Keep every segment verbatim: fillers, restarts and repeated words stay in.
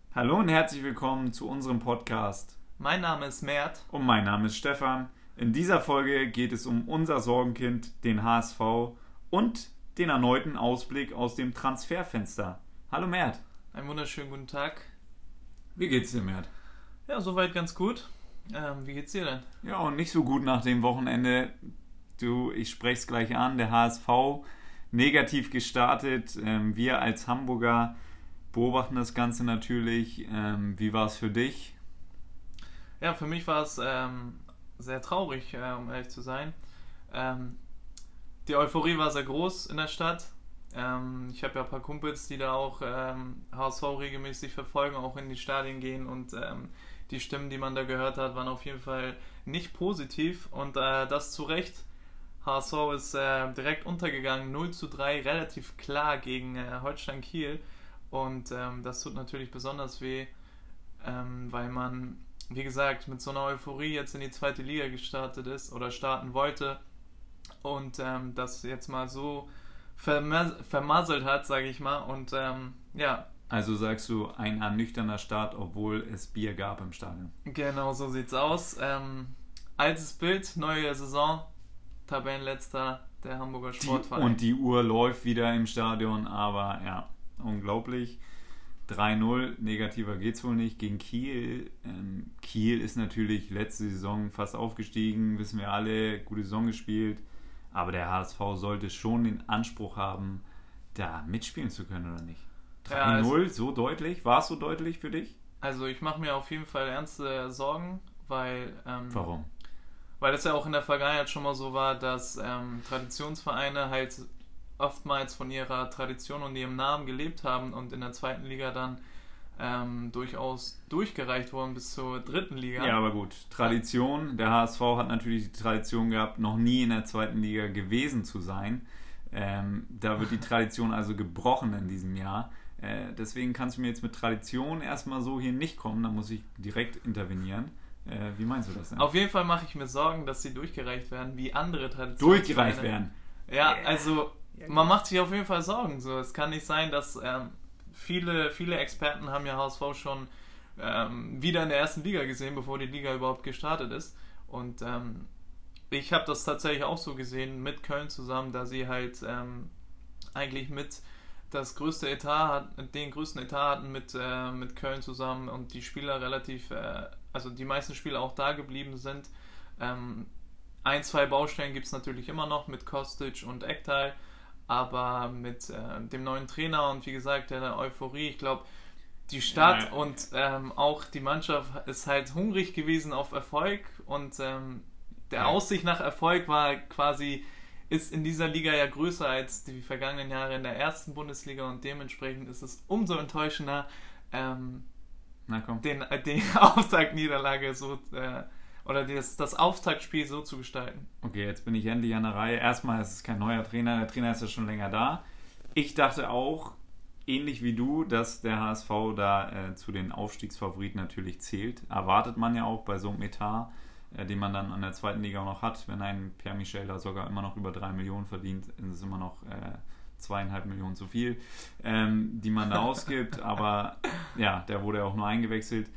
Hallo und herzlich willkommen zu unserem Podcast. Mein Name ist Mert. Und mein Name ist Stefan. In dieser Folge geht es um unser Sorgenkind, den H S V, und den erneuten Ausblick aus dem Transferfenster. Hallo Mert. Einen wunderschönen guten Tag. Wie geht's dir, Mert? Ja, soweit ganz gut. Ähm, wie geht's dir denn? Ja, und nicht so gut nach dem Wochenende. Du, ich spreche es gleich an, der H S V negativ gestartet. Ähm, wir als Hamburger beobachten das Ganze natürlich. Ähm, wie war es für dich? Ja, für mich war es ähm, sehr traurig, äh, um ehrlich zu sein. Ähm, die Euphorie war sehr groß in der Stadt. Ähm, ich habe ja ein paar Kumpels, die da auch ähm, H S V regelmäßig verfolgen, auch in die Stadien gehen, und ähm, die Stimmen, die man da gehört hat, waren auf jeden Fall nicht positiv, und äh, das zu Recht. H S V ist äh, direkt untergegangen, null zu drei, relativ klar gegen äh, Holstein Kiel, und ähm, das tut natürlich besonders weh, ähm, weil man, wie gesagt, mit so einer Euphorie jetzt in die zweite Liga gestartet ist oder starten wollte, und ähm, das jetzt mal so vermas vermasselt hat, sage ich mal. Und ähm, ja, Also sagst du, ein ernüchternder Start, obwohl es Bier gab im Stadion. genau so sieht's aus. Ähm, altes Bild, neue Saison, Tabellenletzter der Hamburger Die, Sportverein. und die Uhr läuft wieder im Stadion, aber ja, unglaublich. drei null, negativer geht's wohl nicht gegen Kiel. Ähm, Kiel ist natürlich letzte Saison fast aufgestiegen, wissen wir alle, gute Saison gespielt. Aber der H S V sollte schon den Anspruch haben, da mitspielen zu können, oder nicht? Ja, drei null, also, so deutlich? War es so deutlich für dich? also ich mache mir auf jeden Fall ernste Sorgen, weil ähm, Warum? weil es ja auch in der Vergangenheit schon mal so war, dass ähm, Traditionsvereine halt oftmals von ihrer Tradition und ihrem Namen gelebt haben und in der zweiten Liga dann ähm, durchaus durchgereicht wurden bis zur dritten Liga. Ja, aber gut. Tradition. Der H S V hat natürlich die Tradition gehabt, noch nie in der zweiten Liga gewesen zu sein. Ähm, da wird die Tradition also gebrochen in diesem Jahr. Äh, deswegen kannst du mir jetzt mit Tradition erstmal so hier nicht kommen. Da muss ich direkt intervenieren. Äh, wie meinst du das denn? Auf jeden Fall mache ich mir Sorgen, dass sie durchgereicht werden, wie andere Traditionsvereine. Durchgereicht werden. Ja, also man macht sich auf jeden Fall Sorgen. So, es kann nicht sein, dass ähm, viele, viele Experten haben ja H S V schon ähm, wieder in der ersten Liga gesehen, bevor die Liga überhaupt gestartet ist. Und ähm, ich habe das tatsächlich auch so gesehen mit Köln zusammen, da sie halt ähm, eigentlich mit das größte Etat, den größten Etat hatten mit, äh, mit Köln zusammen, und die Spieler relativ, äh, also die meisten Spieler auch da geblieben sind. Ähm, ein, zwei Baustellen gibt es natürlich immer noch mit Kostic und Ekdal, aber mit äh, dem neuen Trainer und wie gesagt der Euphorie, ich glaube, die Stadt Ja. und ähm, auch die Mannschaft ist halt hungrig gewesen auf Erfolg, und ähm, der Ja. Aussicht nach Erfolg war quasi, ist in dieser Liga ja größer als die vergangenen Jahre in der ersten Bundesliga, und dementsprechend ist es umso enttäuschender, ähm, Na komm. den, äh, die Auftaktniederlage so äh, oder das, das Auftaktspiel so zu gestalten. Okay, jetzt bin ich endlich an der Reihe. Erstmal ist es kein neuer Trainer. Der Trainer ist ja schon länger da. Ich dachte auch, ähnlich wie du, dass der H S V da äh, zu den Aufstiegsfavoriten natürlich zählt. Erwartet man ja auch bei so einem Etat, äh, den man dann an der zweiten Liga auch noch hat. Wenn ein Pierre Michel da sogar immer noch über drei Millionen verdient, ist es immer noch äh, zweieinhalb Millionen zu viel, ähm, die man da ausgibt. Aber ja, der wurde ja auch nur eingewechselt.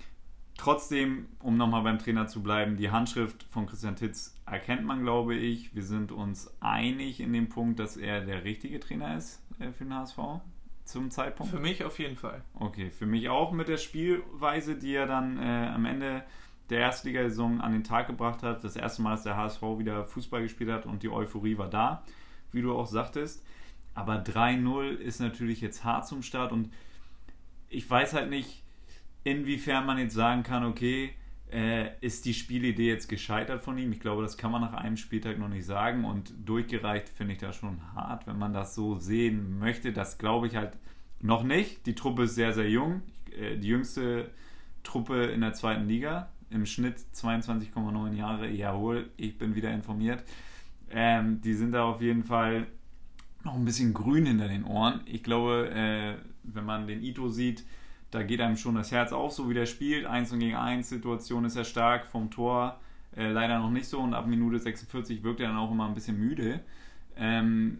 Trotzdem, um nochmal beim Trainer zu bleiben, die Handschrift von Christian Titz erkennt man, glaube ich. Wir sind uns einig in dem Punkt, dass er der richtige Trainer ist äh, für den H S V zum Zeitpunkt. Für mich auf jeden Fall. Okay, für mich auch mit der Spielweise, die er dann äh, am Ende der Erstligasaison an den Tag gebracht hat. Das erste Mal, dass der H S V wieder Fußball gespielt hat und die Euphorie war da, wie du auch sagtest. Aber drei null ist natürlich jetzt hart zum Start, und ich weiß halt nicht, inwiefern man jetzt sagen kann, okay, äh, ist die Spielidee jetzt gescheitert von ihm? Ich glaube, das kann man nach einem Spieltag noch nicht sagen, und durchgereicht finde ich das schon hart, wenn man das so sehen möchte. Das glaube ich halt noch nicht. Die Truppe ist sehr, sehr jung. Äh, die jüngste Truppe in der zweiten Liga. Im Schnitt zweiundzwanzig Komma neun Jahre. Jawohl, ich bin wieder informiert. Ähm, die sind da auf jeden Fall noch ein bisschen grün hinter den Ohren. Ich glaube, äh, wenn man den Ito sieht, da geht einem schon das Herz auf, so wie der spielt. eins gegen eins Situation ist er stark, vom Tor äh, leider noch nicht so, und ab Minute sechsundvierzig wirkt er dann auch immer ein bisschen müde. Ähm,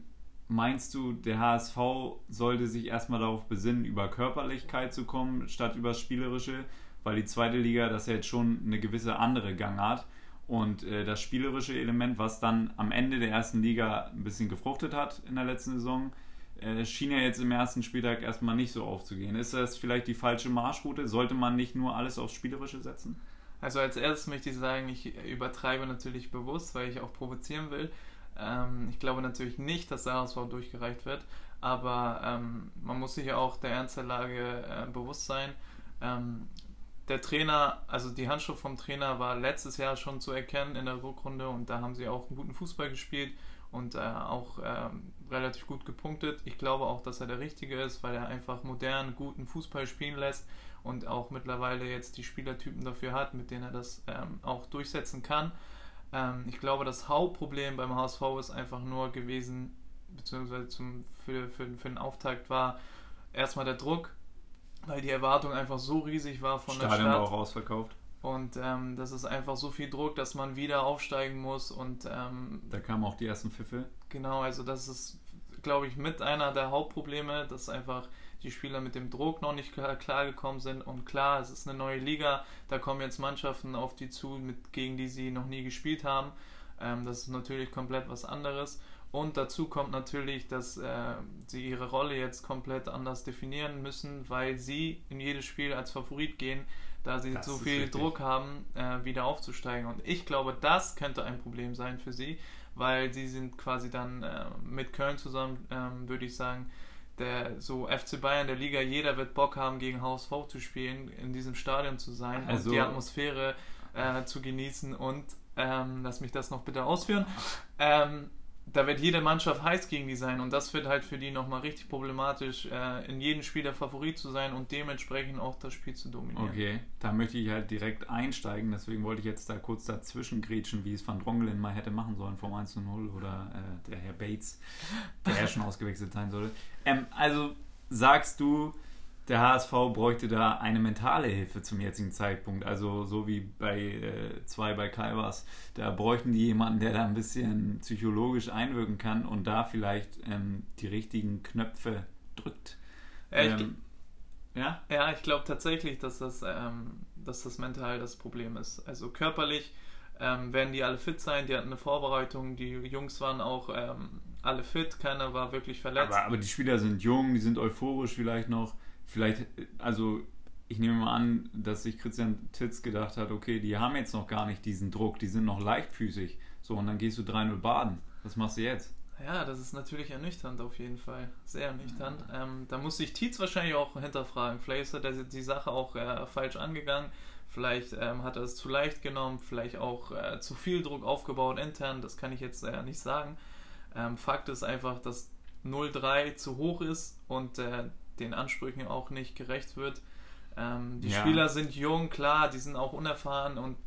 meinst du, der H S V sollte sich erstmal darauf besinnen, über Körperlichkeit zu kommen, statt über das Spielerische? Weil die zweite Liga, das ist ja jetzt schon eine gewisse andere Gangart. Und äh, das spielerische Element, was dann am Ende der ersten Liga ein bisschen gefruchtet hat in der letzten Saison, äh, schien ja jetzt im ersten Spieltag erstmal nicht so aufzugehen. Ist das vielleicht die falsche Marschroute? Sollte man nicht nur alles aufs Spielerische setzen? Also als erstes möchte ich sagen, ich übertreibe natürlich bewusst, weil ich auch provozieren will. Ähm, ich glaube natürlich nicht, dass der H S V durchgereicht wird, aber ähm, man muss sich ja auch der Ernst der Lage äh, bewusst sein. Ähm, Der Trainer, also die Handschrift vom Trainer war letztes Jahr schon zu erkennen in der Rückrunde und da haben sie auch einen guten Fußball gespielt und äh, auch ähm, relativ gut gepunktet. Ich glaube auch, dass er der Richtige ist, weil er einfach modern, guten Fußball spielen lässt und auch mittlerweile jetzt die Spielertypen dafür hat, mit denen er das ähm, auch durchsetzen kann. Ähm, ich glaube, das Hauptproblem beim H S V ist einfach nur gewesen, beziehungsweise zum, für, für, für den Auftakt war erstmal der Druck, weil die Erwartung einfach so riesig war von Stadion der Stadt. war auch ausverkauft. Und ähm, das ist einfach so viel Druck, dass man wieder aufsteigen muss. Und ähm, da kamen auch die ersten Pfiffe. Genau, also das ist, glaube ich, mit einer der Hauptprobleme, dass einfach die Spieler mit dem Druck noch nicht klargekommen sind. Und klar, es ist eine neue Liga, da kommen jetzt Mannschaften auf die zu, mit, gegen die sie noch nie gespielt haben. Ähm, das ist natürlich komplett was anderes. Und dazu kommt natürlich, dass äh, sie ihre Rolle jetzt komplett anders definieren müssen, weil sie in jedes Spiel als Favorit gehen, da sie das so viel richtig. Druck haben, äh, wieder aufzusteigen. Und ich glaube, das könnte ein Problem sein für sie, weil sie sind quasi dann äh, mit Köln zusammen, äh, würde ich sagen, der so F C Bayern der Liga, jeder wird Bock haben, gegen H S V zu spielen, in diesem Stadion zu sein also, und die Atmosphäre äh, zu genießen und ähm, lass mich das noch bitte ausführen. Ähm, Da wird jede Mannschaft heiß gegen die sein und das wird halt für die nochmal richtig problematisch, äh, in jedem Spiel der Favorit zu sein und dementsprechend auch das Spiel zu dominieren. Okay, da möchte ich halt direkt einsteigen, deswegen wollte ich jetzt da kurz dazwischen grätschen, wie es Van Drongelen mal hätte machen sollen vom eins zu null oder äh, der Herr Bates, der ja schon ausgewechselt sein sollte. Ähm, also sagst du, der H S V bräuchte da eine mentale Hilfe zum jetzigen Zeitpunkt, also so wie bei äh, zwei bei Calvas, da bräuchten die jemanden, der da ein bisschen psychologisch einwirken kann und da vielleicht ähm, die richtigen Knöpfe drückt. Ja, ich, ähm, ja? ja, ich glaube tatsächlich, dass das, ähm, dass das mental das Problem ist. Also körperlich ähm, werden die alle fit sein, die hatten eine Vorbereitung, die Jungs waren auch ähm, alle fit, keiner war wirklich verletzt. Aber, aber die Spieler sind jung, die sind euphorisch vielleicht noch. Vielleicht, also ich nehme mal an, dass sich Christian Titz gedacht hat, okay, die haben jetzt noch gar nicht diesen Druck, die sind noch leichtfüßig. So, und dann gehst du drei null baden. Was machst du jetzt? Ja, das ist natürlich ernüchternd auf jeden Fall. Sehr ernüchternd. Ja. Ähm, da muss sich Tietz wahrscheinlich auch hinterfragen. Vielleicht ist er die Sache auch äh, falsch angegangen. Vielleicht ähm, hat er es zu leicht genommen. Vielleicht auch äh, zu viel Druck aufgebaut intern. Das kann ich jetzt äh, nicht sagen. Ähm, Fakt ist einfach, dass null drei zu hoch ist und äh, den Ansprüchen auch nicht gerecht wird. Ähm, die ja. Spieler sind jung, klar, die sind auch unerfahren und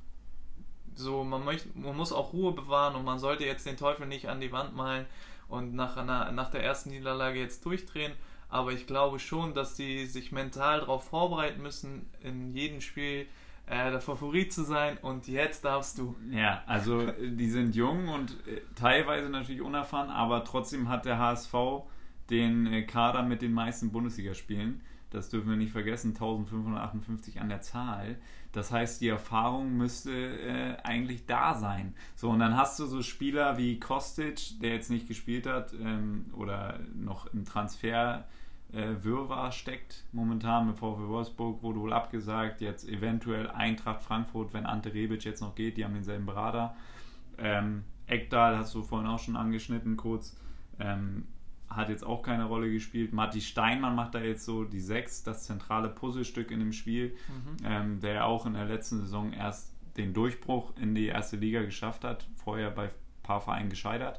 so, man, möchte, man muss auch Ruhe bewahren und man sollte jetzt den Teufel nicht an die Wand malen und nach, einer, nach der ersten Niederlage jetzt durchdrehen, aber ich glaube schon, dass die sich mental darauf vorbereiten müssen, in jedem Spiel äh, der Favorit zu sein und jetzt darfst du. Ja, also die sind jung und äh, teilweise natürlich unerfahren, aber trotzdem hat der H S V den Kader mit den meisten Bundesligaspielen. Das dürfen wir nicht vergessen, eintausendfünfhundertachtundfünfzig an der Zahl. Das heißt, die Erfahrung müsste äh, eigentlich da sein. So, und dann hast du so Spieler wie Kostic, der jetzt nicht gespielt hat ähm, oder noch im Transfer äh, Wirrwarr steckt momentan mit VfL Wolfsburg, wurde wohl abgesagt. Jetzt eventuell Eintracht Frankfurt, wenn Ante Rebic jetzt noch geht, die haben denselben Berater. Ähm, Ekdal hast du vorhin auch schon angeschnitten kurz. Ähm, hat jetzt auch keine Rolle gespielt. Matti Steinmann macht da jetzt so die Sechs, das zentrale Puzzlestück in dem Spiel, mhm. ähm, der auch in der letzten Saison erst den Durchbruch in die erste Liga geschafft hat, vorher bei ein paar Vereinen gescheitert.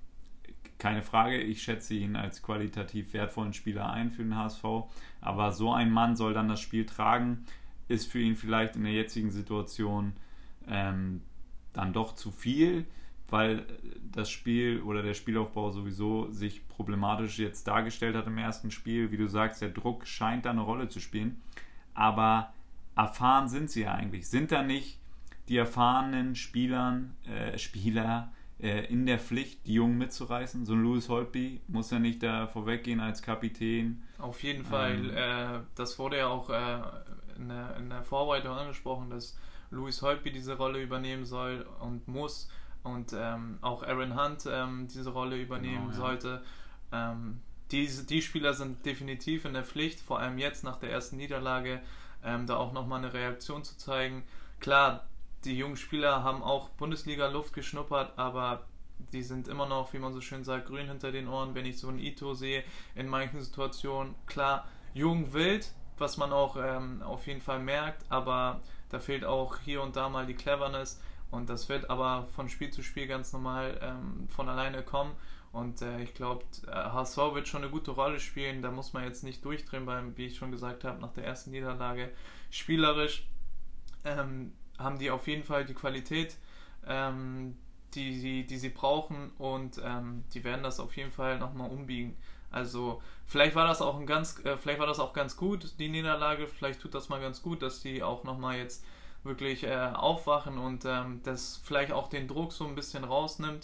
Keine Frage, ich schätze ihn als qualitativ wertvollen Spieler ein für den H S V, aber so ein Mann soll dann das Spiel tragen, ist für ihn vielleicht in der jetzigen Situation ähm, dann doch zu viel, weil das Spiel oder der Spielaufbau sowieso sich problematisch jetzt dargestellt hat im ersten Spiel. Wie du sagst, der Druck scheint da eine Rolle zu spielen. Aber erfahren sind sie ja eigentlich. Sind da nicht die erfahrenen Spielern, äh, Spieler äh, in der Pflicht, die Jungen mitzureißen. So ein Lewis Holtby muss ja nicht da vorweggehen als Kapitän. Auf jeden Fall. Ähm, äh, das wurde ja auch äh, in, der, in der Vorbereitung angesprochen, dass Lewis Holtby diese Rolle übernehmen soll und muss und ähm, auch Aaron Hunt ähm, diese Rolle übernehmen Genau, ja. sollte. Ähm, die, die Spieler sind definitiv in der Pflicht, vor allem jetzt nach der ersten Niederlage, ähm, da auch nochmal eine Reaktion zu zeigen. Klar, die jungen Spieler haben auch Bundesliga-Luft geschnuppert, aber die sind immer noch, wie man so schön sagt, grün hinter den Ohren. Wenn ich so einen Ito sehe in manchen Situationen, klar, jung, wild, was man auch ähm, auf jeden Fall merkt, aber da fehlt auch hier und da mal die Cleverness und das wird aber von Spiel zu Spiel ganz normal ähm, von alleine kommen und äh, ich glaube, H S V wird schon eine gute Rolle spielen, da muss man jetzt nicht durchdrehen, weil, wie ich schon gesagt habe, nach der ersten Niederlage spielerisch ähm, haben die auf jeden Fall die Qualität, ähm, die, die, die sie brauchen und ähm, die werden das auf jeden Fall nochmal umbiegen. Also vielleicht war das auch ein ganz, äh, vielleicht war das auch ganz gut, die Niederlage, vielleicht tut das mal ganz gut, dass die auch nochmal jetzt wirklich äh, aufwachen und ähm, das vielleicht auch den Druck so ein bisschen rausnimmt.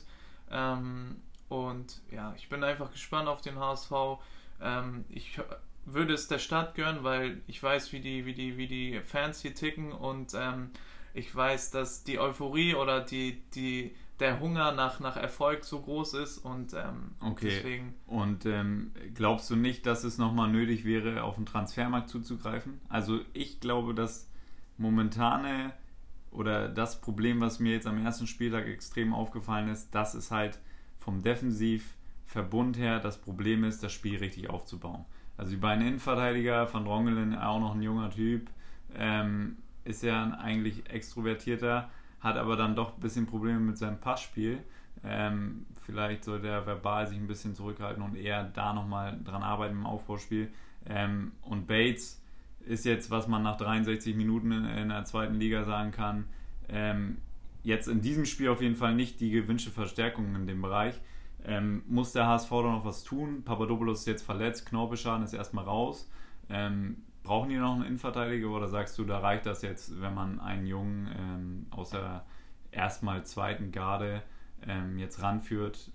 Ähm, und ja, ich bin einfach gespannt auf den H S V. Ähm, ich würde es der Stadt gönnen, weil ich weiß, wie die, wie die, wie die Fans hier ticken und ähm, ich weiß, dass die Euphorie oder die, die, der Hunger nach, nach Erfolg so groß ist und ähm, okay. deswegen... Und ähm, glaubst du nicht, dass es nochmal nötig wäre, auf den Transfermarkt zuzugreifen? Also ich glaube, dass momentane oder das Problem, was mir jetzt am ersten Spieltag extrem aufgefallen ist, dass es halt vom Defensivverbund her das Problem ist, das Spiel richtig aufzubauen. Also die beiden Innenverteidiger, Van Drongelen, auch noch ein junger Typ, ähm, ist ja ein eigentlich extrovertierter, hat aber dann doch ein bisschen Probleme mit seinem Passspiel. Ähm, vielleicht sollte er verbal sich ein bisschen zurückhalten und eher da nochmal dran arbeiten im Aufbauspiel. Ähm, und Bates ist jetzt, was man nach dreiundsechzig Minuten in, in der zweiten Liga sagen kann, ähm, jetzt in diesem Spiel auf jeden Fall nicht die gewünschte Verstärkung in dem Bereich. Ähm, muss der H S V da noch was tun? Papadopoulos ist jetzt verletzt, Knorpelschaden ist erstmal raus. Ähm, brauchen die noch einen Innenverteidiger oder sagst du, da reicht das jetzt, wenn man einen Jungen ähm, aus der erstmal zweiten Garde ähm, jetzt ranführt?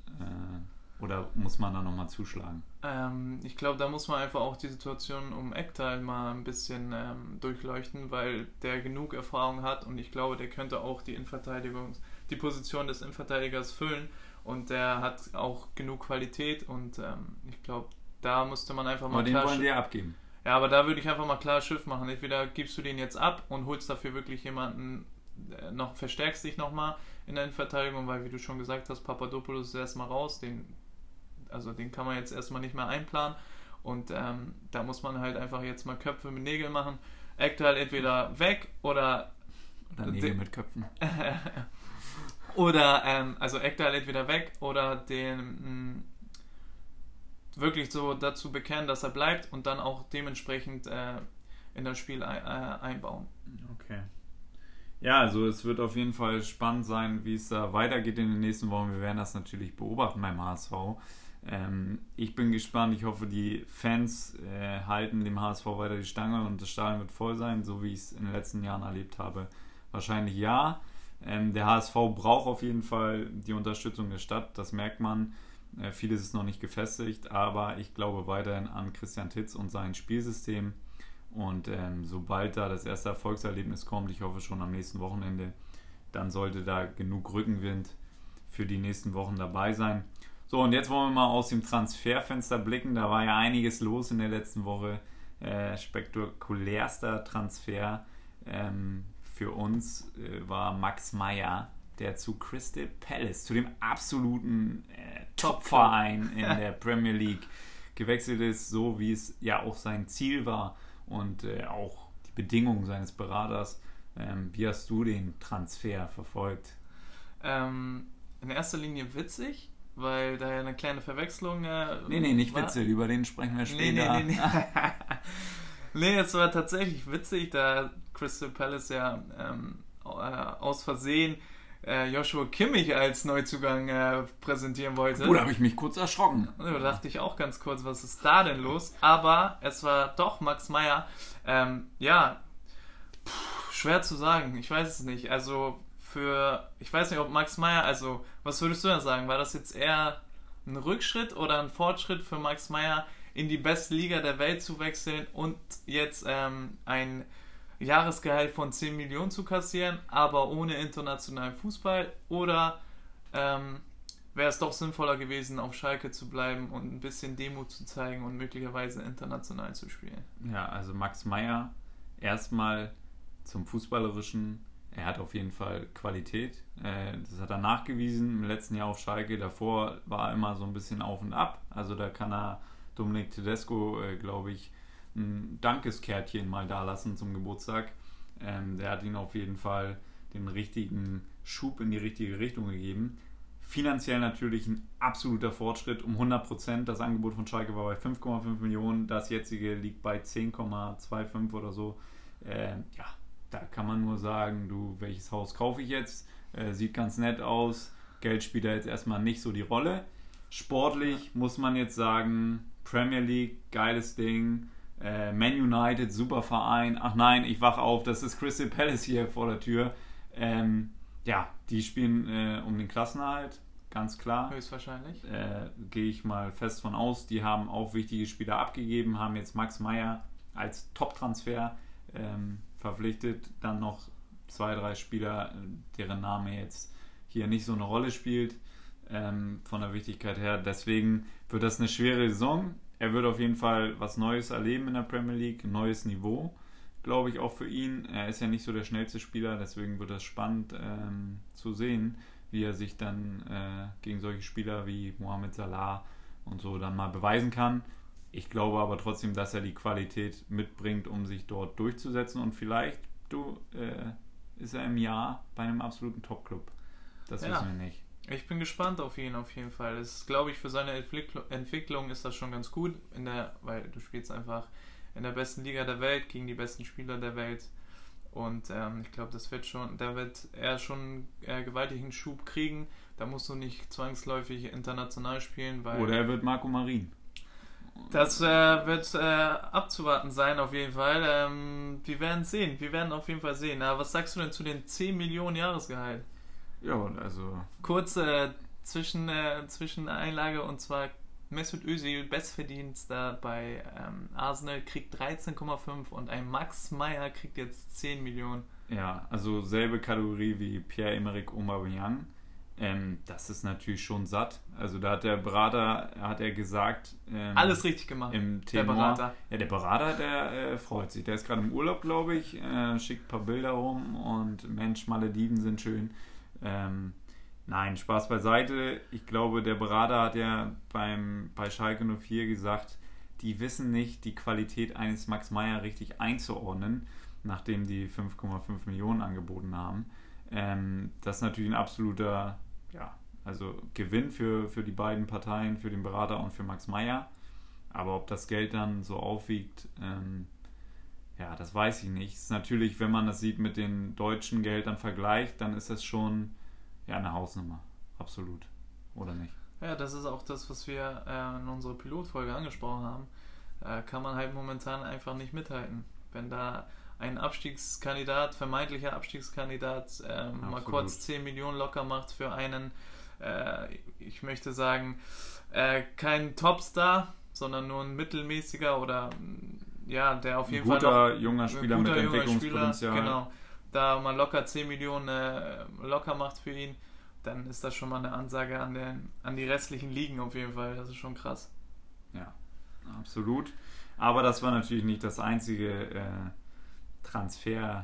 Äh, oder muss man da nochmal zuschlagen? Ähm, ich glaube, da muss man einfach auch die Situation um Ekdal mal ein bisschen ähm, durchleuchten, weil der genug Erfahrung hat und ich glaube, der könnte auch die Innenverteidigung, die Position des Innenverteidigers füllen und der hat auch genug Qualität und ähm, ich glaube, da musste man einfach mal Aber den klar wollen Sch- die ja abgeben. Ja, aber da würde ich einfach mal klar Schiff machen. Entweder gibst du den jetzt ab und holst dafür wirklich jemanden, äh, noch verstärkst dich nochmal in der Innenverteidigung, weil wie du schon gesagt hast, Papadopoulos ist erstmal raus, den also den kann man jetzt erstmal nicht mehr einplanen und ähm, da muss man halt einfach jetzt mal Köpfe mit Nägeln machen. Ekdal entweder weg oder Oder Nägel mit Köpfen. oder ähm, also Ekdal entweder weg oder den mh, wirklich so dazu bekennen, dass er bleibt und dann auch dementsprechend äh, in das Spiel ein, äh, einbauen. Okay. Ja, also es wird auf jeden Fall spannend sein, wie es da weitergeht in den nächsten Wochen. Wir werden das natürlich beobachten beim H S V. Ähm, ich bin gespannt. Ich hoffe, die Fans äh, halten dem H S V weiter die Stange und das Stadion wird voll sein, so wie ich es in den letzten Jahren erlebt habe. Wahrscheinlich ja. Ähm, der H S V braucht auf jeden Fall die Unterstützung der Stadt, das merkt man. Äh, vieles ist noch nicht gefestigt, aber ich glaube weiterhin an Christian Titz und sein Spielsystem. Und ähm, sobald da das erste Erfolgserlebnis kommt, ich hoffe schon am nächsten Wochenende, dann sollte da genug Rückenwind für die nächsten Wochen dabei sein. So, und jetzt wollen wir mal aus dem Transferfenster blicken. Da war ja einiges los in der letzten Woche. Äh, spektakulärster Transfer ähm, für uns äh, war Max Meyer, der zu Crystal Palace, zu dem absoluten äh, Top-Verein in der Premier League gewechselt ist, so wie es ja auch sein Ziel war und äh, auch die Bedingungen seines Beraters. Ähm, wie hast du den Transfer verfolgt? Ähm, in erster Linie witzig, weil da ja eine kleine Verwechslung äh, Nee, nee, nicht war. witzig, über den sprechen wir Nee, später. nee, nee, nee. Nee, es war tatsächlich witzig, da Crystal Palace ja ähm, äh, aus Versehen äh, Joshua Kimmich als Neuzugang äh, präsentieren wollte. Oh, da habe ich mich kurz erschrocken. Da dachte ich auch ganz kurz, was ist da denn los? Aber es war doch Max Meyer. Ähm, ja, pff, schwer zu sagen, ich weiß es nicht. Also für, ich weiß nicht, ob Max Meyer, also was würdest du denn sagen? War das jetzt eher ein Rückschritt oder ein Fortschritt für Max Meyer, in die beste Liga der Welt zu wechseln und jetzt ähm, ein Jahresgehalt von zehn Millionen zu kassieren, aber ohne internationalen Fußball? Oder ähm, wäre es doch sinnvoller gewesen, auf Schalke zu bleiben und ein bisschen Demut zu zeigen und möglicherweise international zu spielen? Ja, also Max Meyer, erstmal zum Fußballerischen, er hat auf jeden Fall Qualität. Äh, das hat er nachgewiesen im letzten Jahr auf Schalke. Davor war er immer so ein bisschen auf und ab. Also da kann er Dominik Tedesco, äh, glaube ich, ein Dankeskärtchen mal da lassen zum Geburtstag. Ähm, der hat ihm auf jeden Fall den richtigen Schub in die richtige Richtung gegeben. Finanziell natürlich ein absoluter Fortschritt um hundert Prozent. Das Angebot von Schalke war bei fünf Komma fünf Millionen, das jetzige liegt bei zehn Komma fünfundzwanzig oder so. Äh, ja, da kann man nur sagen, du, welches Haus kaufe ich jetzt? Äh, sieht ganz nett aus. Geld spielt da jetzt erstmal nicht so die Rolle. Sportlich muss man jetzt sagen, Premier League, geiles Ding. Äh, Man United, super Verein. Ach nein, ich wach auf, das ist Crystal Palace hier vor der Tür. Ähm, ja, die spielen äh, um den Klassenerhalt, ganz klar. Höchstwahrscheinlich. Äh, Gehe ich mal fest von aus. Die haben auch wichtige Spieler abgegeben, haben jetzt Max Meyer als Top-Transfer ähm, verpflichtet. Dann noch zwei, drei Spieler, deren Name jetzt hier nicht so eine Rolle spielt, ähm, von der Wichtigkeit her. Deswegen wird das eine schwere Saison. Er wird auf jeden Fall was Neues erleben in der Premier League, ein neues Niveau, glaube ich, auch für ihn. Er ist ja nicht so der schnellste Spieler, deswegen wird das spannend ähm, zu sehen, wie er sich dann äh, gegen solche Spieler wie Mohamed Salah und so dann mal beweisen kann. Ich glaube aber trotzdem, dass er die Qualität mitbringt, um sich dort durchzusetzen, und vielleicht du, äh, ist er im Jahr bei einem absoluten Top-Club. Das Ja. wissen wir nicht. Ich bin gespannt auf ihn auf jeden Fall. Es glaube ich, für seine Entwickl- Entwicklung ist das schon ganz gut, in der, weil du spielst einfach in der besten Liga der Welt gegen die besten Spieler der Welt, und ähm, ich glaube, das wird schon, da wird er schon äh, gewaltigen Schub kriegen. Da musst du nicht zwangsläufig international spielen, weil Oder er wird Marco Marin. das äh, wird äh, abzuwarten sein auf jeden Fall. Ähm, wir werden sehen. Wir werden auf jeden Fall sehen. Aber was sagst du denn zu den zehn Millionen Jahresgehalt? Ja, also Kurze äh, Zwischen, äh, Zwischeneinlage, und zwar Mesut Özil, Bestverdienster bei ähm, Arsenal, kriegt dreizehn Komma fünf und ein Max Meyer kriegt jetzt zehn Millionen. ja, also selbe Kategorie wie Pierre-Emerick Aubameyang. Ähm, das ist natürlich schon satt. Also da hat der Berater, hat er gesagt, ähm, Alles richtig gemacht, im der Tenor. Berater. Ja, der Berater, der äh, freut sich. Der ist gerade im Urlaub, glaube ich, äh, schickt ein paar Bilder rum und Mensch, Malediven sind schön. Ähm, nein, Spaß beiseite. Ich glaube, der Berater hat ja beim, bei Schalke null vier gesagt, die wissen nicht, die Qualität eines Max Meyer richtig einzuordnen, nachdem die fünf Komma fünf Millionen angeboten haben. Ähm, das ist natürlich ein absoluter, ja, also Gewinn für, für die beiden Parteien, für den Berater und für Max Meyer. Aber ob das Geld dann so aufwiegt, ähm, ja, das weiß ich nicht. Es ist natürlich, wenn man das sieht mit den deutschen Geldern vergleicht, dann ist das schon ja eine Hausnummer. Absolut. Oder nicht? Ja, das ist auch das, was wir äh, in unserer Pilotfolge angesprochen haben. Äh, kann man halt momentan einfach nicht mithalten. Wenn da ein Abstiegskandidat, vermeintlicher Abstiegskandidat, ähm, mal kurz zehn Millionen locker macht für einen, äh, ich möchte sagen, äh, kein Topstar, sondern nur ein mittelmäßiger oder ja, der auf jeden ein guter, Fall noch, junger Spieler guter, mit junger Entwicklungspotenzial. Spieler, genau, da man locker zehn Millionen äh, locker macht für ihn, dann ist das schon mal eine Ansage an, den, an die restlichen Ligen auf jeden Fall. Das ist schon krass. Ja, absolut. Aber das war natürlich nicht das einzige äh, Transfergeschehen,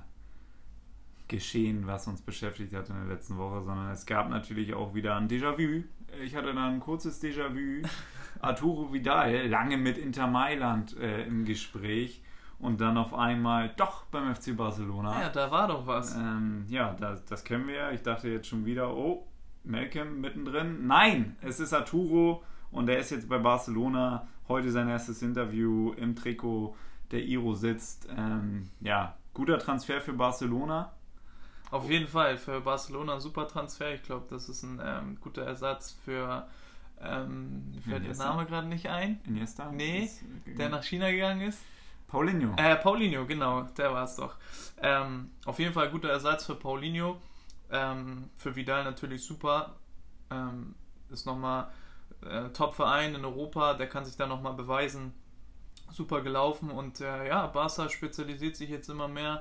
was uns beschäftigt hat in der letzten Woche, sondern es gab natürlich auch wieder ein Déjà-vu. Ich hatte dann ein kurzes Déjà-vu. Arturo Vidal, lange mit Inter Mailand äh, im Gespräch und dann auf einmal doch beim F C Barcelona. Ja, da war doch was. Ähm, ja, das, das kennen wir. Ich dachte jetzt schon wieder, oh, Malcolm mittendrin. Nein, es ist Arturo und er ist jetzt bei Barcelona. Heute sein erstes Interview im Trikot. Der Iro sitzt. Ähm, ja, guter Transfer für Barcelona. Auf jeden Fall, für Barcelona ein super Transfer. Ich glaube, das ist ein ähm, guter Ersatz für, ähm, fällt der Name gerade nicht ein? Iniesta? Nee, ist, äh, der nach China gegangen ist. Paulinho. Äh, Paulinho, genau, der war es doch. Ähm, auf jeden Fall guter Ersatz für Paulinho. Ähm, für Vidal natürlich super. Ähm, ist nochmal äh, Top-Verein in Europa, der kann sich da nochmal beweisen. Super gelaufen und äh, ja, Barca spezialisiert sich jetzt immer mehr,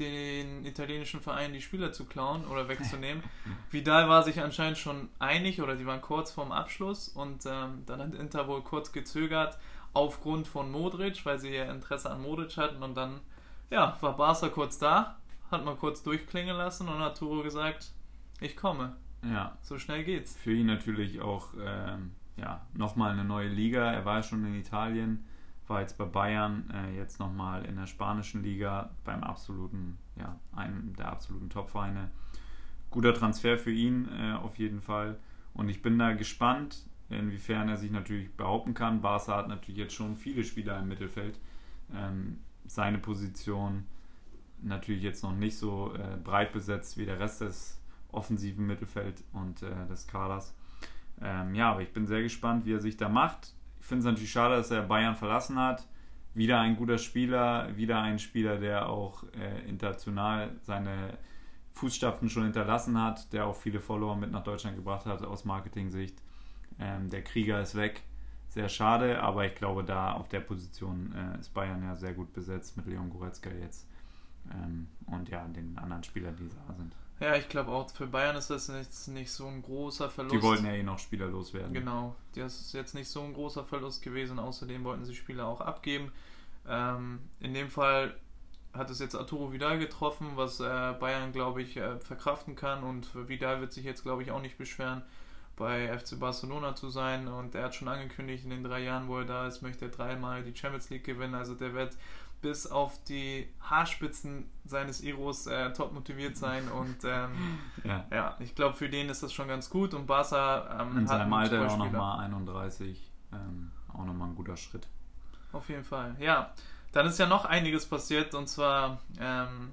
den italienischen Vereinen die Spieler zu klauen oder wegzunehmen. Vidal war sich anscheinend schon einig oder die waren kurz vorm Abschluss und ähm, dann hat Inter wohl kurz gezögert aufgrund von Modric, weil sie ja Interesse an Modric hatten und dann ja, war Barca kurz da, hat man kurz durchklingen lassen und hat Turo gesagt, ich komme. Ja. So schnell geht's. Für ihn natürlich auch ähm, ja, nochmal eine neue Liga. Er war ja schon in Italien, war jetzt bei Bayern, äh, jetzt nochmal in der spanischen Liga beim absoluten, ja, einem der absoluten Top-Vereine. Guter Transfer für ihn äh, auf jeden Fall. Und ich bin da gespannt, inwiefern er sich natürlich behaupten kann. Barca hat natürlich jetzt schon viele Spieler im Mittelfeld. Ähm, seine Position natürlich jetzt noch nicht so äh, breit besetzt wie der Rest des offensiven Mittelfeld und äh, des Kaders. Ähm, ja, aber ich bin sehr gespannt, wie er sich da macht. Ich finde es natürlich schade, dass er Bayern verlassen hat. Wieder ein guter Spieler, wieder ein Spieler, der auch äh, international seine Fußstapfen schon hinterlassen hat, der auch viele Follower mit nach Deutschland gebracht hat aus Marketing-Sicht. Ähm, der Krieger ist weg. Sehr schade, aber ich glaube, da auf der Position äh, ist Bayern ja sehr gut besetzt mit Leon Goretzka jetzt. Ähm, und ja, den anderen Spielern, die da sind. Ja, ich glaube auch, für Bayern ist das jetzt nicht so ein großer Verlust. Die wollten ja eh noch Spieler loswerden. Genau, das ist jetzt nicht so ein großer Verlust gewesen, außerdem wollten sie Spieler auch abgeben. Ähm, in dem Fall hat es jetzt Arturo Vidal getroffen, was äh, Bayern, glaube ich, äh, verkraften kann und Vidal wird sich jetzt, glaube ich, auch nicht beschweren, bei F C Barcelona zu sein und er hat schon angekündigt, in den drei Jahren, wo er da ist, möchte er dreimal die Champions League gewinnen, also der wird bis auf die Haarspitzen seines Egos äh, top motiviert sein und ähm, ja. ja, ich glaube, für den ist das schon ganz gut und Barca ähm, in hat seinem Alter auch nochmal einunddreißig, ähm, auch nochmal ein guter Schritt. Auf jeden Fall, ja. Dann ist ja noch einiges passiert und zwar ähm,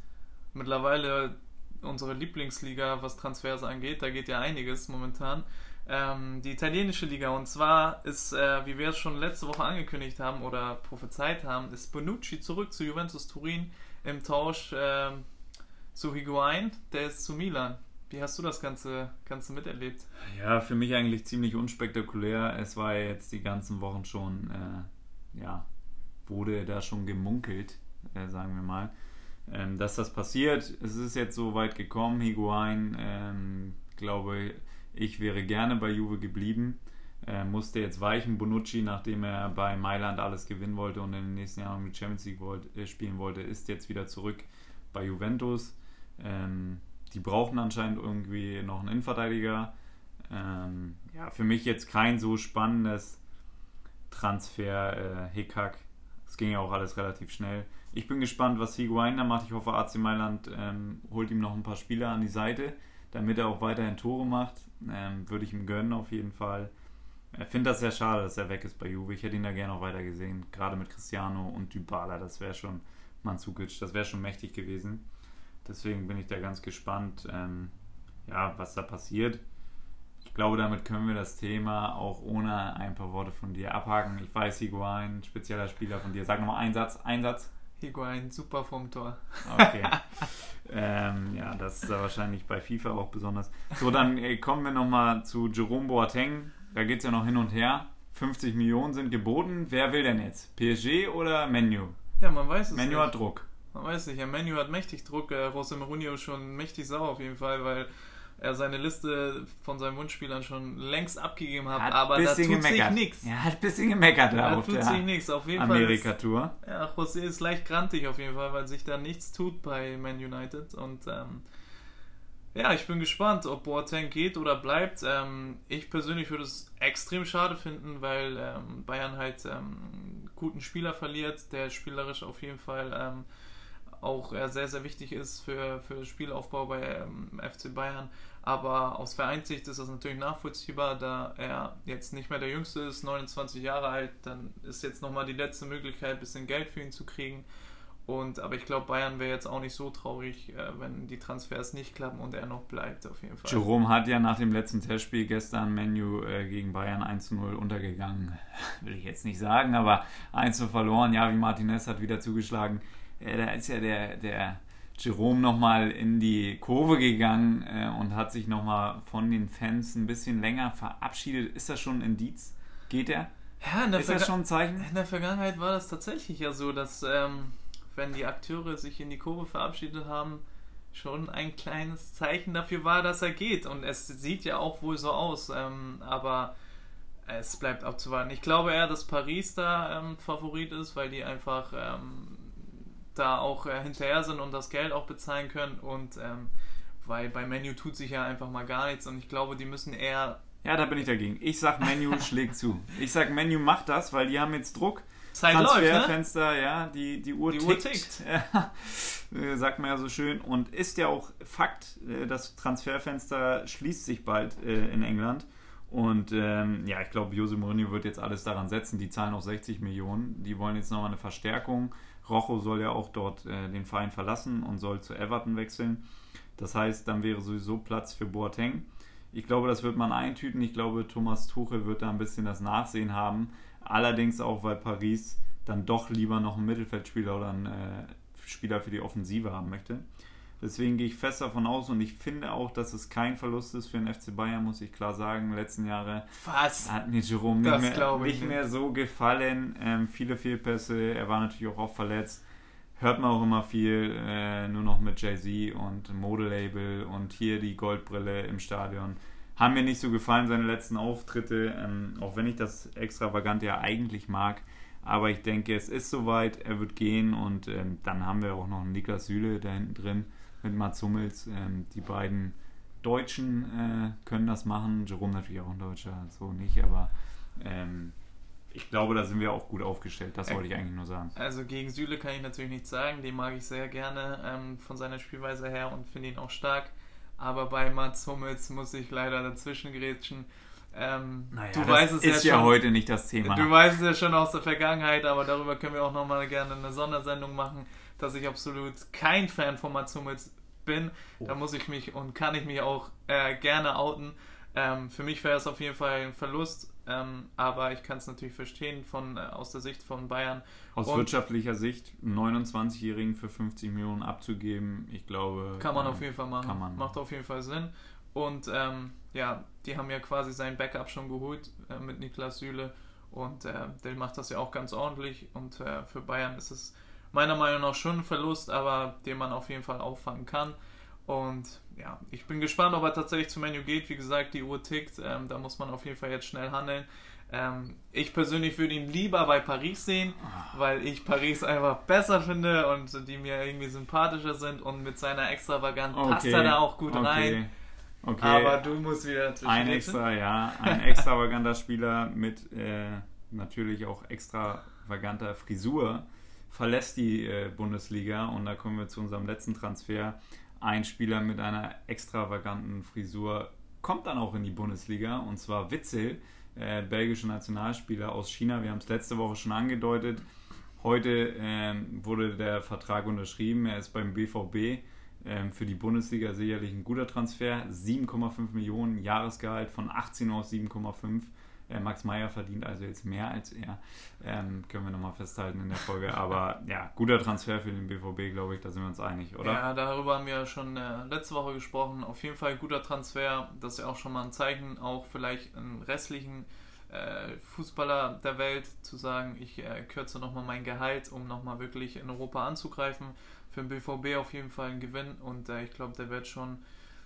mittlerweile unsere Lieblingsliga, was Transfers angeht, da geht ja einiges momentan. Ähm, die italienische Liga und zwar ist, äh, wie wir es schon letzte Woche angekündigt haben oder prophezeit haben, ist Bonucci zurück zu Juventus Turin im Tausch äh, zu Higuain, der ist zu Milan. Wie hast du das Ganze, Ganze miterlebt? Ja, für mich eigentlich ziemlich unspektakulär. Es war ja jetzt die ganzen Wochen schon, äh, ja, wurde da schon gemunkelt, äh, sagen wir mal, ähm, dass das passiert. Es ist jetzt so weit gekommen. Higuain, ähm, glaube ich, wäre gerne bei Juve geblieben. Äh, musste jetzt weichen. Bonucci, nachdem er bei Mailand alles gewinnen wollte und in den nächsten Jahren mit Champions League wollte, äh, spielen wollte, ist jetzt wieder zurück bei Juventus. Ähm, die brauchen anscheinend irgendwie noch einen Innenverteidiger. Ähm, ja, für mich jetzt kein so spannendes Transfer, äh, Hickhack. Es ging ja auch alles relativ schnell. Ich bin gespannt, was Higuain da macht. Ich hoffe, A C Mailand ähm, holt ihm noch ein paar Spieler an die Seite, damit er auch weiterhin Tore macht. Ähm, würde ich ihm gönnen auf jeden Fall. Ich finde das sehr schade, dass er weg ist bei Juve. Ich hätte ihn da gerne noch weiter gesehen. Gerade mit Cristiano und Dybala, das wäre schon, Mandzukic, das wäre schon mächtig gewesen. Deswegen bin ich da ganz gespannt, ähm, ja, was da passiert. Ich glaube, damit können wir das Thema auch ohne ein paar Worte von dir abhaken. Ich weiß, Higuain, spezieller Spieler von dir. Sag nochmal einen Satz. Ein Satz. Higuain, super vom Tor. Okay. ähm, ja, das ist ja wahrscheinlich bei FIFA auch besonders. So, dann äh, kommen wir nochmal zu Jerome Boateng. Da geht es ja noch hin und her. fünfzig Millionen sind geboten. Wer will denn jetzt? P S G oder Man U? Ja, man weiß es Man U nicht. hat Druck. Man weiß nicht. Ja, Man U hat mächtig Druck. Äh, José Mourinho schon mächtig sauer auf jeden Fall, weil er seine Liste von seinen Wunschspielern schon längst abgegeben hat, hat aber da tut gemeckert. sich nichts. Ja, hat ein bisschen gemeckert da, da auf tut der sich nichts. Auf jeden Amerika-Tour. Fall. Ist, ja, José ist leicht grantig auf jeden Fall, weil sich da nichts tut bei Man United und ähm, ja, ich bin gespannt, ob Boateng geht oder bleibt. Ähm, ich persönlich würde es extrem schade finden, weil ähm, Bayern halt ähm, einen guten Spieler verliert, der spielerisch auf jeden Fall ähm, auch äh, sehr, sehr wichtig ist für, für den Spielaufbau bei ähm, F C Bayern. Aber aus Vereinssicht ist das natürlich nachvollziehbar, da er jetzt nicht mehr der Jüngste ist, neunundzwanzig Jahre alt, dann ist jetzt nochmal die letzte Möglichkeit, ein bisschen Geld für ihn zu kriegen. Und, aber ich glaube, Bayern wäre jetzt auch nicht so traurig, äh, wenn die Transfers nicht klappen und er noch bleibt, auf jeden Fall. Jerome hat ja nach dem letzten Testspiel gestern Man U äh, gegen Bayern eins zu null untergegangen. Will ich jetzt nicht sagen, aber eins zu null verloren. Ja, wie Martinez hat wieder zugeschlagen. Äh, da ist ja der, der, Jerome nochmal in die Kurve gegangen äh, und hat sich nochmal von den Fans ein bisschen länger verabschiedet. Ist das schon ein Indiz? Geht er? Ja, in der ist das schon ein Zeichen? In der Vergangenheit war das tatsächlich ja so, dass ähm, wenn die Akteure sich in die Kurve verabschiedet haben, schon ein kleines Zeichen dafür war, dass er geht. Und es sieht ja auch wohl so aus, ähm, aber es bleibt abzuwarten. Ich glaube eher, dass Paris da ähm, Favorit ist, weil die einfach ähm, da auch äh, hinterher sind und das Geld auch bezahlen können. Und ähm, weil bei Man U tut sich ja einfach mal gar nichts. Und ich glaube, die müssen eher... Ja, da bin ich dagegen. Ich sag, Man U schlägt zu. Ich sag, Man U macht das, weil die haben jetzt Druck. Zeit Transferfenster, läuft, ne? ja, die, die Uhr die tickt. Uhr tickt. Ja, sagt man ja so schön. Und ist ja auch Fakt, das Transferfenster schließt sich bald äh, in England. Und ähm, ja, ich glaube, Jose Mourinho wird jetzt alles daran setzen. Die zahlen auch sechzig Millionen. Die wollen jetzt nochmal eine Verstärkung. Rojo soll ja auch dort äh, den Verein verlassen und soll zu Everton wechseln. Das heißt, dann wäre sowieso Platz für Boateng. Ich glaube, das wird man eintüten. Ich glaube, Thomas Tuchel wird da ein bisschen das Nachsehen haben. Allerdings auch, weil Paris dann doch lieber noch einen Mittelfeldspieler oder einen äh, Spieler für die Offensive haben möchte. Deswegen gehe ich fest davon aus und ich finde auch, dass es kein Verlust ist für den F C Bayern, muss ich klar sagen. In den letzten Jahren Was? hat mir Jerome nicht, Das mehr, nicht nicht. mehr so gefallen. Ähm, viele Fehlpässe, er war natürlich auch oft verletzt. Hört man auch immer viel, äh, nur noch mit Jay-Z und Modelabel und hier die Goldbrille im Stadion. Haben mir nicht so gefallen, seine letzten Auftritte, ähm, auch wenn ich das Extravagante ja eigentlich mag. Aber ich denke, es ist soweit, er wird gehen und ähm, dann haben wir auch noch einen Niklas Süle da hinten drin mit Mats Hummels. Ähm, die beiden Deutschen äh, können das machen. Jerome natürlich auch ein Deutscher, so nicht, aber ähm, ich glaube, da sind wir auch gut aufgestellt. Das wollte ich eigentlich nur sagen. Also gegen Süle kann ich natürlich nichts sagen. Den mag ich sehr gerne ähm, von seiner Spielweise her und finde ihn auch stark. Aber bei Mats Hummels muss ich leider dazwischen grätschen. Ähm, Naja, du das weißt es ist ja, ja schon, heute nicht das Thema. Du weißt es ja schon aus der Vergangenheit, aber darüber können wir auch nochmal gerne eine Sondersendung machen, dass ich absolut kein Fan von Mats Hummels bin. Oh. Da muss ich mich und kann ich mich auch äh, gerne outen. Ähm, für mich wäre es auf jeden Fall ein Verlust, ähm, aber ich kann es natürlich verstehen von, äh, aus der Sicht von Bayern. Aus und wirtschaftlicher Sicht, einen neunundzwanzigjährigen für fünfzig Millionen abzugeben, ich glaube... Kann man äh, auf jeden Fall machen. Man. Macht auf jeden Fall Sinn. Und ähm, ja, die haben ja quasi sein Backup schon geholt äh, mit Niklas Süle und äh, der macht das ja auch ganz ordentlich und äh, für Bayern ist es meiner Meinung nach schon ein Verlust, aber den man auf jeden Fall auffangen kann. Und ja, ich bin gespannt, ob er tatsächlich zu Man U geht. Wie gesagt, die Uhr tickt, ähm, da muss man auf jeden Fall jetzt schnell handeln. Ähm, ich persönlich würde ihn lieber bei Paris sehen, weil ich Paris einfach besser finde und die mir irgendwie sympathischer sind und mit seiner Extravaganz okay. passt er da auch gut okay. rein. Okay. Aber du musst wieder ein extra, ja, ein extravaganter Spieler mit äh, natürlich auch extravaganter Frisur verlässt die äh, Bundesliga und da kommen wir zu unserem letzten Transfer. Ein Spieler mit einer extravaganten Frisur kommt dann auch in die Bundesliga und zwar Witsel, äh, belgischer Nationalspieler aus China. Wir haben es letzte Woche schon angedeutet. Heute äh, wurde der Vertrag unterschrieben. Er ist beim B V B. Für die Bundesliga sicherlich ein guter Transfer. sieben Komma fünf Millionen, Jahresgehalt von achtzehn auf sieben Komma fünf. Max Meyer verdient also jetzt mehr als er. Ähm, können wir nochmal festhalten in der Folge. Aber ja, guter Transfer für den B V B, glaube ich, da sind wir uns einig, oder? Ja, darüber haben wir schon äh, letzte Woche gesprochen. Auf jeden Fall guter Transfer. Das ist ja auch schon mal ein Zeichen, auch vielleicht einen restlichen äh, Fußballer der Welt zu sagen, ich äh, kürze nochmal mein Gehalt, um nochmal wirklich in Europa anzugreifen. Für den B V B auf jeden Fall ein Gewinn und äh, ich glaube, der wird schon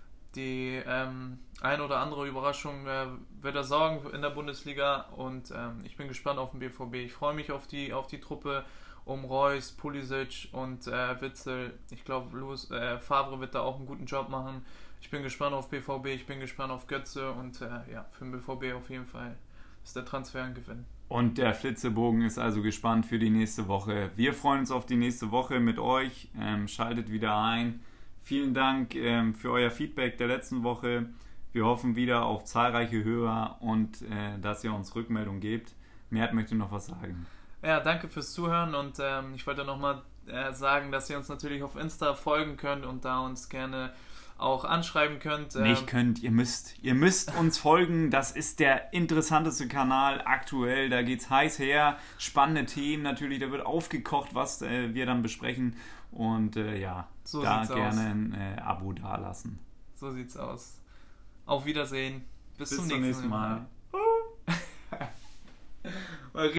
die ähm, ein oder andere Überraschung äh, wird er sorgen in der Bundesliga und ähm, ich bin gespannt auf den B V B. Ich freue mich auf die auf die Truppe um Reus, Pulisic und äh, Witsel. Ich glaube, Louis äh, Favre wird da auch einen guten Job machen. Ich bin gespannt auf B V B, ich bin gespannt auf Götze und äh, ja, für den B V B auf jeden Fall ist der Transfer ein Gewinn. Und der Flitzebogen ist also gespannt für die nächste Woche. Wir freuen uns auf die nächste Woche mit euch. Ähm, schaltet wieder ein. Vielen Dank ähm, für euer Feedback der letzten Woche. Wir hoffen wieder auf zahlreiche Hörer und äh, dass ihr uns Rückmeldung gebt. Mert möchte noch was sagen. Ja, danke fürs Zuhören und ähm, ich wollte nochmal äh, sagen, dass ihr uns natürlich auf Insta folgen könnt und da uns gerne auch anschreiben könnt. Ähm, Nicht könnt, ihr müsst. Ihr müsst uns folgen. Das ist der interessanteste Kanal aktuell. Da geht's heiß her. Spannende Themen natürlich. Da wird aufgekocht, was äh, wir dann besprechen. Und äh, ja, so da sieht's gerne aus. ein äh, Abo dalassen. So sieht's aus. Auf Wiedersehen. Bis, Bis zum zum nächsten nächsten Mal. Mal.